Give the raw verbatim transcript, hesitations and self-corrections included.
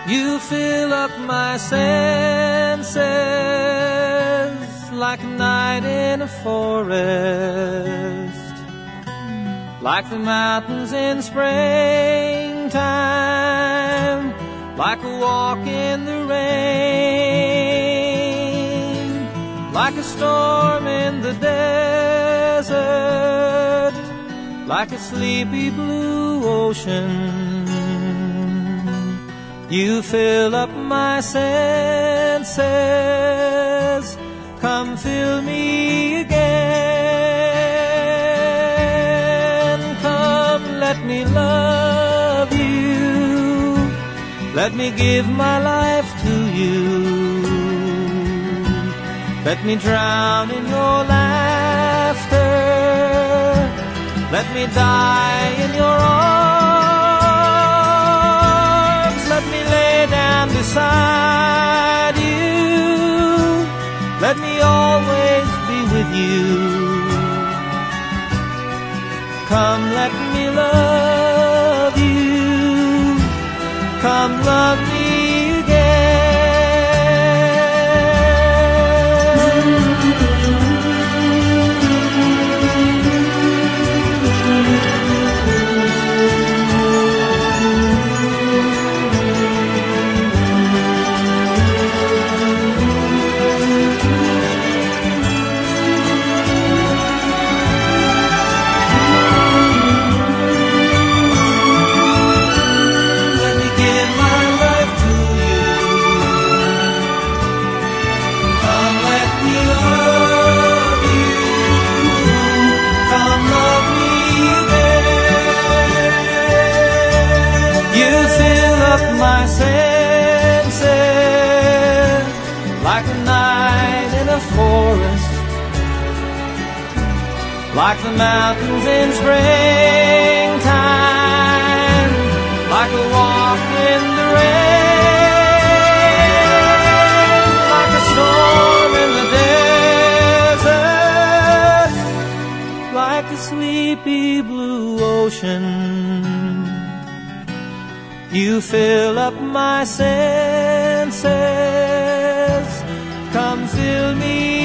You fill up my senses like a night in a forest, like the mountains in springtime, like a walk in the rain, like a storm in the desert, like a sleepy blue ocean. You fill up my senses, come fill me again. Come, let me love you, let me give my life to you. Let me drown in your laughter, let me die in your arms, let me lay down beside you, let me always be with you. Come, let me love you, come love me again. My senses like a night in a forest, like the mountains in springtime, like a walk in the rain, like a storm in the desert, like a sleepy blue ocean. You fill up my senses, come fill me